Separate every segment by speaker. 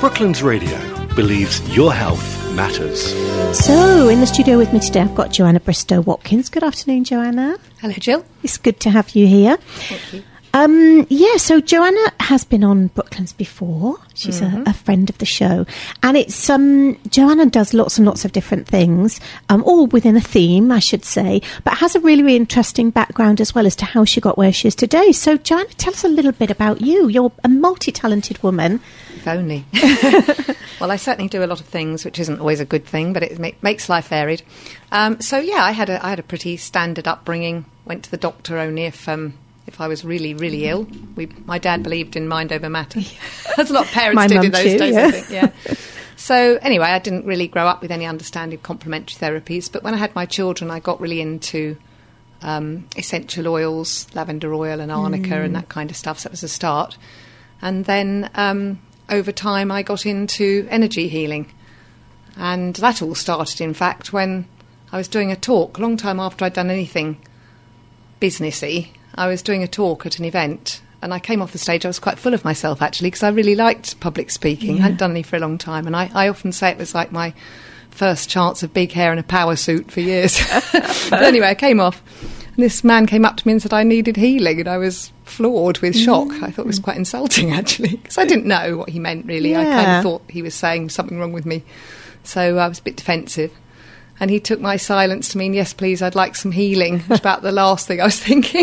Speaker 1: Brooklands Radio believes your health matters.
Speaker 2: So, in the studio with me today, I've got Joanna Bristow-Watkins. Good afternoon, Joanna.
Speaker 3: Hello, Jill.
Speaker 2: It's good to have you here.
Speaker 3: Thank you.
Speaker 2: So Joanna has been on Brooklands before. She's a friend of the show. And it's Joanna does lots and lots of different things, all within a theme, I should say, but has a really, really interesting background as well as to how she got where she is today. So, Joanna, tell us a little bit about you. You're a multi-talented woman.
Speaker 3: If only. Well, I certainly do a lot of things, which isn't always a good thing, but it makes life varied. I had a pretty standard upbringing. Went to the doctor only if I was really, really ill. My dad believed in mind over matter. As a lot of parents did in those days,
Speaker 2: yeah.
Speaker 3: I think. Yeah. So anyway, I didn't really grow up with any understanding of complementary therapies. But when I had my children, I got really into essential oils, lavender oil and arnica and that kind of stuff. So that was a start. And then over time, I got into energy healing. And that all started, in fact, when I was doing a talk, a long time after I'd done anything businessy. I was doing a talk at an event and I came off the stage. I was quite full of myself, actually, because I really liked public speaking. I hadn't done any for a long time. And I often say it was like my first chance of big hair and a power suit for years. But anyway, I came off. And this man came up to me and said I needed healing. And I was floored with shock. I thought it was quite insulting, actually, because I didn't know what he meant, really. I kind of thought he was saying something wrong with me. So I was a bit defensive. And he took my silence to mean, yes, please, I'd like some healing. It was about the last thing I was thinking.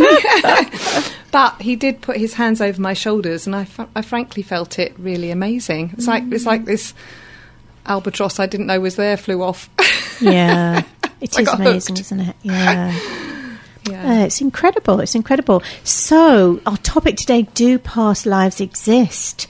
Speaker 3: But he did put his hands over my shoulders, and I frankly felt it really amazing. It's like this albatross I didn't know was there flew off.
Speaker 2: Yeah, it is amazing,
Speaker 3: hooked.
Speaker 2: isn't it? Yeah. It's incredible. It's incredible. So, our topic today: do past lives exist?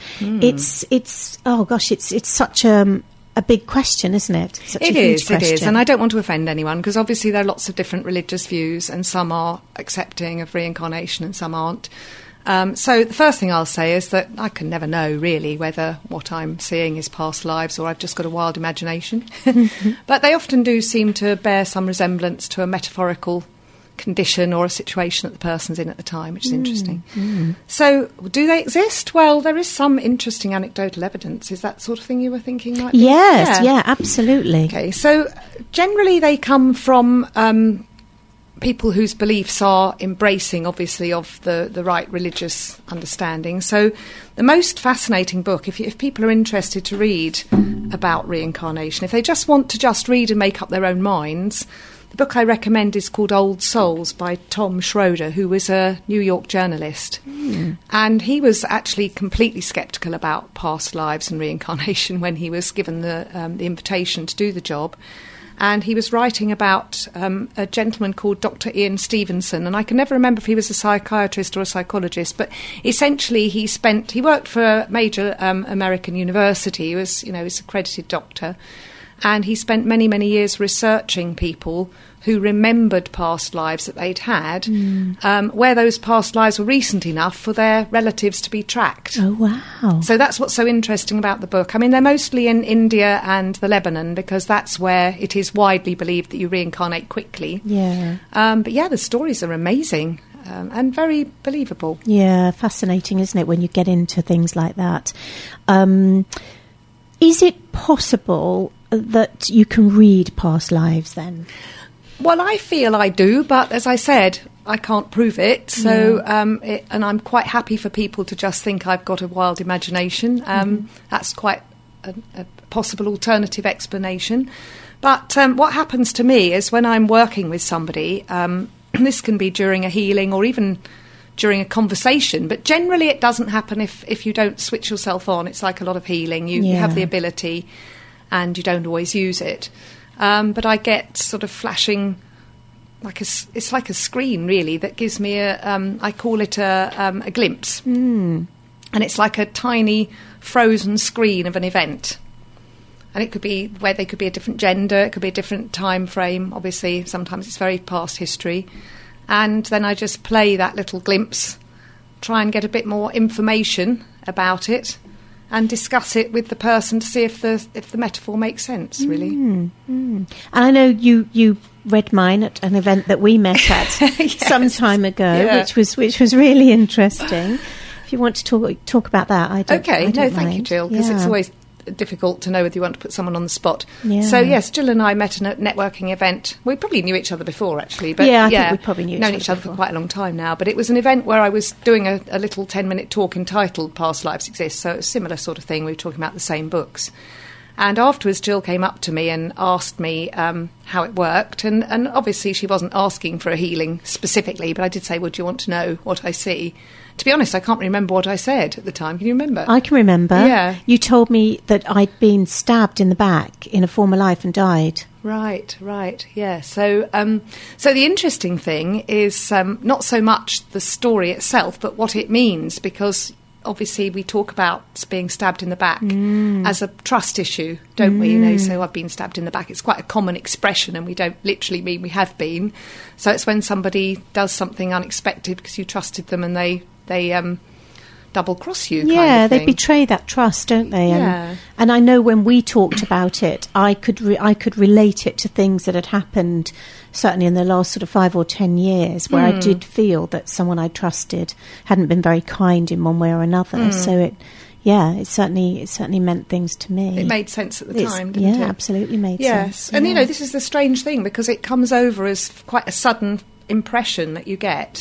Speaker 2: It's oh gosh, it's such a big question, isn't it? Such a huge question.
Speaker 3: It is. And I don't want to offend anyone, because obviously there are lots of different religious views, and some are accepting of reincarnation and some aren't. So the first thing I'll say is that I can never know, really, whether what I'm seeing is past lives or I've just got a wild imagination. But they often do seem to bear some resemblance to a metaphorical condition or a situation that the person's in at the time, which is interesting. So, do they exist? Well, there is some interesting anecdotal evidence. Is that sort of thing you were thinking might be?
Speaker 2: Yes, yeah, absolutely.
Speaker 3: Okay, so generally they come from people whose beliefs are embracing, obviously, of the right religious understanding. So the most fascinating book, if people are interested to read about reincarnation, if they just want to just read and make up their own minds, the book I recommend is called Old Souls by Tom Schroeder, who was a New York journalist. And he was actually completely sceptical about past lives and reincarnation when he was given the invitation to do the job. And he was writing about a gentleman called Dr. Ian Stevenson. And I can never remember if he was a psychiatrist or a psychologist, but essentially he worked for a major American university. He was, he's an accredited doctor. And he spent many, many years researching people who remembered past lives that they'd had, where those past lives were recent enough for their relatives to be tracked.
Speaker 2: Oh, wow.
Speaker 3: So that's what's so interesting about the book. I mean, they're mostly in India and the Lebanon, because that's where it is widely believed that you reincarnate quickly.
Speaker 2: Yeah.
Speaker 3: But yeah, the stories are amazing. And very believable.
Speaker 2: Yeah, fascinating, isn't it, when you get into things like that? Is it possible that you can read past lives then?
Speaker 3: Well, I feel I do, but as I said, I can't prove it. So, and I'm quite happy for people to just think I've got a wild imagination. That's quite a possible alternative explanation. But what happens to me is when I'm working with somebody, this can be during a healing or even during a conversation, but generally it doesn't happen if you don't switch yourself on. It's like a lot of healing. You have the ability and you don't always use it. But I get sort of flashing, it's like a screen, really, that gives me I call it a glimpse. And it's like a tiny frozen screen of an event. And it could be where they could be a different gender, it could be a different time frame. Obviously, sometimes it's very past history. And then I just play that little glimpse, try and get a bit more information about it, and discuss it with the person to see if the metaphor makes sense, really.
Speaker 2: And I know you read mine at an event that we met at some time ago, which was really interesting. If you want to talk about that, I don't.
Speaker 3: Okay,
Speaker 2: I don't
Speaker 3: thank
Speaker 2: mind.
Speaker 3: you, Jill, because it's always difficult to know whether you want to put someone on the spot.
Speaker 2: Yeah.
Speaker 3: So, yes, Jill and I met at a networking event. We probably knew each other before, actually. But
Speaker 2: I think we probably knew
Speaker 3: known each other for quite a long time now. But it was an event where I was doing a little 10-minute talk entitled Past Lives Exist. So it was a similar sort of thing. We were talking about the same books. And afterwards, Jill came up to me and asked me how it worked. And obviously, she wasn't asking for a healing specifically, but I did say, well, do you want to know what I see? To be honest, I can't remember what I said at the time. Can you remember?
Speaker 2: I can remember.
Speaker 3: Yeah.
Speaker 2: You told me that I'd been stabbed in the back in a former life and died.
Speaker 3: Right, yeah. So the interesting thing is not so much the story itself, but what it means, because obviously we talk about being stabbed in the back as a trust issue, don't we? You know, so I've been stabbed in the back. It's quite a common expression, and we don't literally mean we have been. So it's when somebody does something unexpected because you trusted them and they double cross you.
Speaker 2: Yeah,
Speaker 3: kind of
Speaker 2: they
Speaker 3: thing.
Speaker 2: betray that trust, don't they?
Speaker 3: Yeah.
Speaker 2: And I know when we talked about it, I could relate it to things that had happened certainly in the last sort of 5 or 10 years, where I did feel that someone I trusted hadn't been very kind in one way or another. So it certainly meant things to me.
Speaker 3: It made sense at the time, didn't it?
Speaker 2: Yeah, absolutely made sense.
Speaker 3: Yes, and you know, this is the strange thing, because it comes over as quite a sudden impression that you get,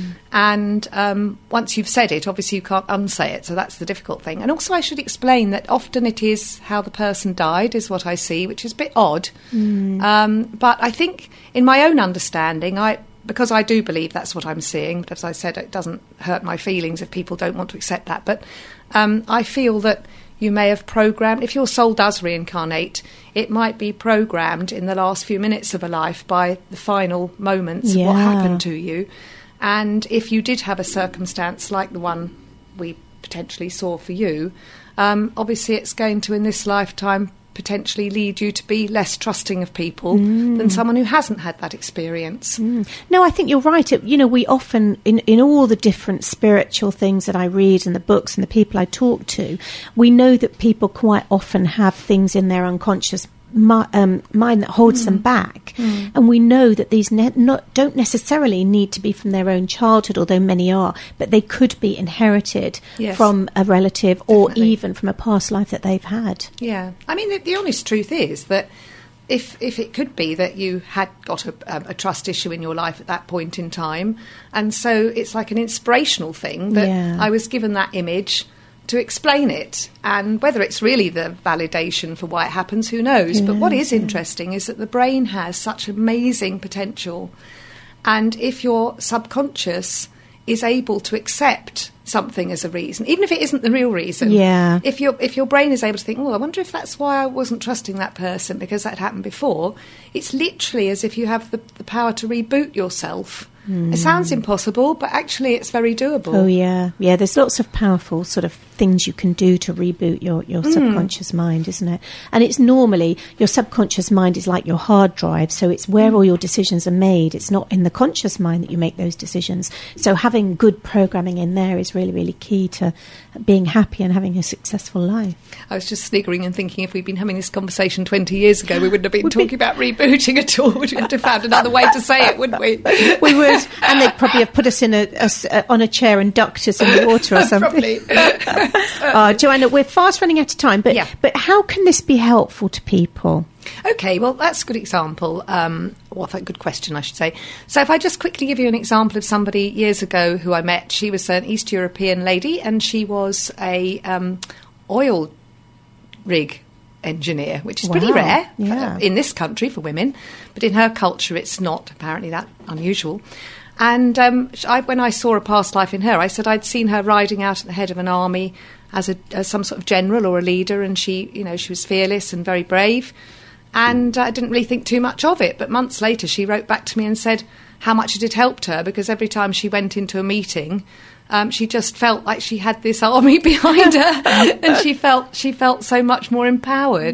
Speaker 3: and once you've said it, obviously you can't unsay it, so that's the difficult thing. And also I should explain that often it is how the person died is what I see, which is a bit odd, but I think in my own understanding, because I do believe that's what I'm seeing, but as I said, it doesn't hurt my feelings if people don't want to accept that, but I feel that you may have programmed, if your soul does reincarnate, it might be programmed in the last few minutes of a life by the final moments of what happened to you. And if you did have a circumstance like the one we potentially saw for you, obviously it's going to, in this lifetime, potentially lead you to be less trusting of people than someone who hasn't had that experience.
Speaker 2: No, I think you're right. We often, in all the different spiritual things that I read and the books and the people I talk to, we know that people quite often have things in their unconscious mind that holds them back, and we know that these don't necessarily need to be from their own childhood, although many are, but they could be inherited from a relative or even from a past life that they've had.
Speaker 3: Yeah, I mean, the honest truth is that if it could be that you had got a trust issue in your life at that point in time, and so it's like an inspirational thing that I was given that image to explain it, and whether it's really the validation for why it happens, who knows. But what is interesting is that the brain has such amazing potential, and if your subconscious is able to accept something as a reason, even if it isn't the real reason, if your brain is able to think, I wonder if that's why I wasn't trusting that person, because that happened before, it's literally as if you have the power to reboot yourself. It sounds impossible, but actually it's very doable.
Speaker 2: Oh, yeah. Yeah, there's lots of powerful sort of things you can do to reboot your subconscious mind, isn't it? And it's normally, your subconscious mind is like your hard drive, so it's where all your decisions are made. It's not in the conscious mind that you make those decisions. So having good programming in there is really, really key to being happy and having a successful life.
Speaker 3: I was just sniggering and thinking, if we'd been having this conversation 20 years ago, we wouldn't have been talking about rebooting at all. We'd have found another way to say it, wouldn't we?
Speaker 2: We would. And they'd probably have put us in on a chair and ducked us in the water or something.
Speaker 3: Probably.
Speaker 2: Joanna, we're fast running out of time, but how can this be helpful to people?
Speaker 3: Okay, well, that's a good example. A good question, I should say. So if I just quickly give you an example of somebody years ago who I met. She was an East European lady, and she was a oil rig engineer, which is pretty rare in this country for women, but in her culture it's not apparently that unusual. And when I saw a past life in her, I said I'd seen her riding out at the head of an army as some sort of general or a leader, and she was fearless and very brave, and I didn't really think too much of it. But months later she wrote back to me and said how much it had helped her, because every time she went into a meeting, she just felt like she had this army behind her, and she felt so much more empowered.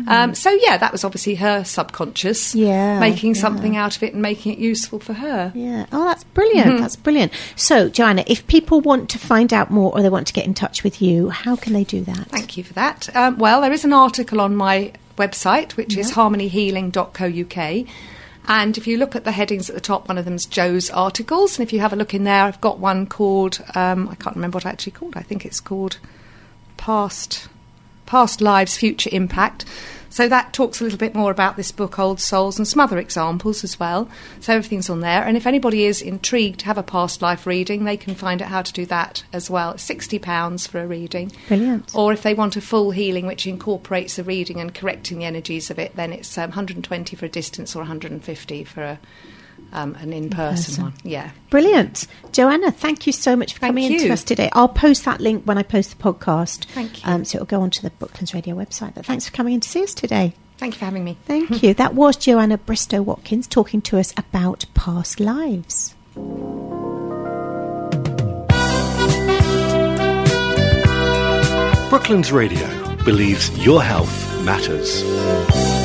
Speaker 3: That was obviously her subconscious making something out of it and making it useful for her. Yeah.
Speaker 2: Oh, that's brilliant. That's brilliant. So, Joanna, if people want to find out more or they want to get in touch with you, how can they do that?
Speaker 3: Thank you for that. Well, there is an article on my website, which is harmonyhealing.co.uk. And if you look at the headings at the top, one of them's Jo's articles. And if you have a look in there, I've got one called, I can't remember what I actually called. I think it's called Past Past Lives, Future Impact. So that talks a little bit more about this book, Old Souls, and some other examples as well. So everything's on there. And if anybody is intrigued to have a past life reading, they can find out how to do that as well. It's £60 for a reading.
Speaker 2: Brilliant.
Speaker 3: Or if they want a full healing, which incorporates the reading and correcting the energies of it, then it's 120 for a distance or 150 for an in-person one. Yeah.
Speaker 2: Brilliant. Joanna, thank you so much for coming in to us today. I'll post that link when I post the podcast.
Speaker 3: Thank you.
Speaker 2: So it'll go onto the Brooklands Radio website. But thanks for coming in to see us today.
Speaker 3: Thank you for having me.
Speaker 2: Thank you. That was Joanna Bristow-Watkins talking to us about past lives.
Speaker 1: Brooklands Radio believes your health matters.